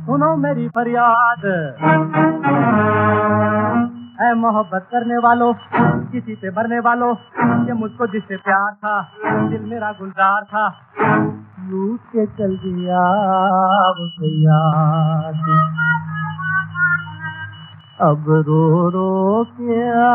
सुनो मेरी फरियाद। ऐ मोहब्बत करने वालों, किसी पे मरने वालों, ये मुझको जिससे प्यार था, दिल मेरा गुलजार था, लूट के चल दिया उसे याद। अब रो रो क्या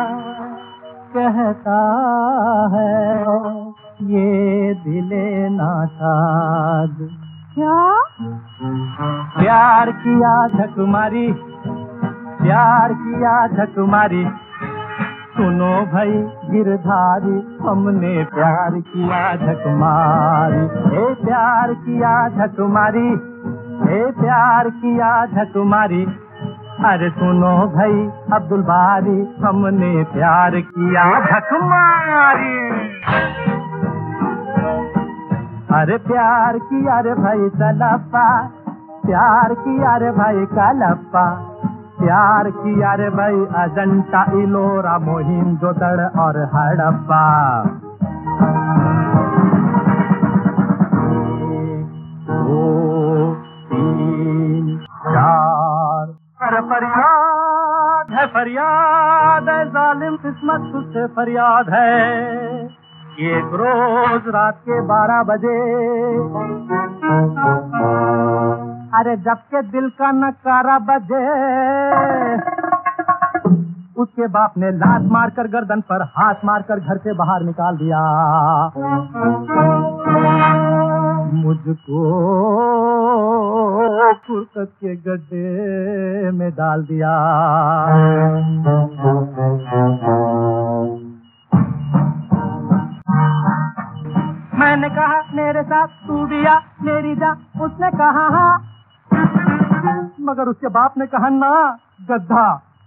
कहता है ये दिले नाशाद। क्या? प्यार किया झकमारी, प्यार किया झकमारी, सुनो भाई गिरधारी, हमने प्यार किया झकमारी। ए प्यार किया झकमारी, ए प्यार किया झकमारी, अरे सुनो भाई अब्दुल बारी, हमने प्यार किया झकमारी। अरे प्यार किया रे भाई कलप्पा, प्यार किया रे भाई कलप्पा, प्यार किया रे भाई अजंता इलोरा मोहिंजोदड़ और हड़प्पा। 1 2 3 4, अरे फरियाद है, फरियाद है जालिम किस्मत तुझसे फरियाद है। एक रोज रात के 12 बजे, अरे जब के दिल का नकारा बजे, उसके बाप ने लात मारकर गर्दन पर हाथ मारकर घर से बाहर निकाल दिया। मुझको फुर्सत के गड्ढे में डाल दिया। मैंने कहा मेरे साथ तू भी आ मेरी जा, उसने कहा हाँ, मगर उसके बाप ने कहा ना गद्दा।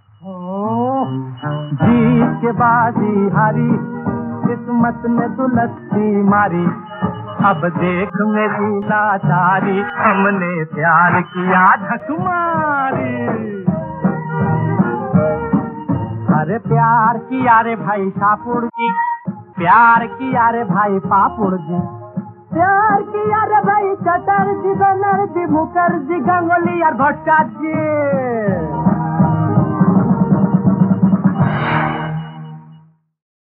जीत के बाजी हारी, किस्मत ने दुलस्ती मारी, अब देख मेरी लाचारी, हमने प्यार किया झकमारी। अरे प्यार किया रे भाई शाहपुर जी, प्यार किया रे भाई पापुड़ जी, प्यार किया रे भाई चटर्जी बनर्जी मुखर्जी गंगोली और भट्टाचार्य।